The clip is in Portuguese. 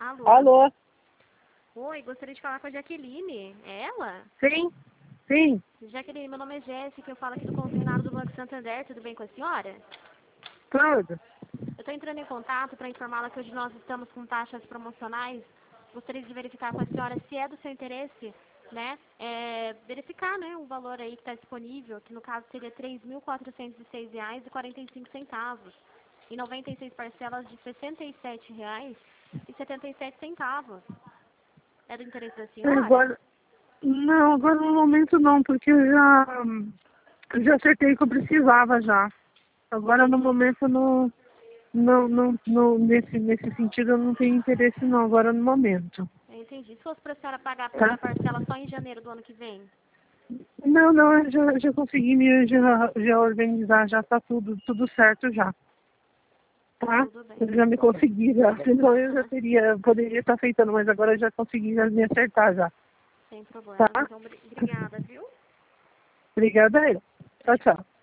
Alô? Alô? Oi, gostaria de falar com a Jaqueline. É ela? Sim? Sim. Jaqueline, meu nome é Jéssica, eu falo aqui do consignado do Banco Santander, tudo bem com a senhora? Tudo. Eu estou entrando em contato para informá-la que hoje nós estamos com taxas promocionais. Gostaria de verificar com a senhora se é do seu interesse, né? Verificar, né, o valor aí que está disponível, que no caso seria R$ 3.406,45. Em 96 parcelas de R$ 67,77. É do interesse da senhora? Agora, não, agora no momento não, porque eu já acertei o que eu precisava já. Agora no momento nesse sentido eu não tenho interesse não, agora no momento. Eu entendi. Se fosse para a senhora pagar a Tá? primeira parcela só em janeiro do ano que vem? Não, eu já consegui já organizar, já tá tudo certo já. Tá? Tudo bem. Eu já me consegui já, senão eu já poderia estar aceitando, mas agora eu já consegui já me acertar já. Sem problemas. Tá? Então, obrigada, viu? Obrigada aí. Tchau, tchau.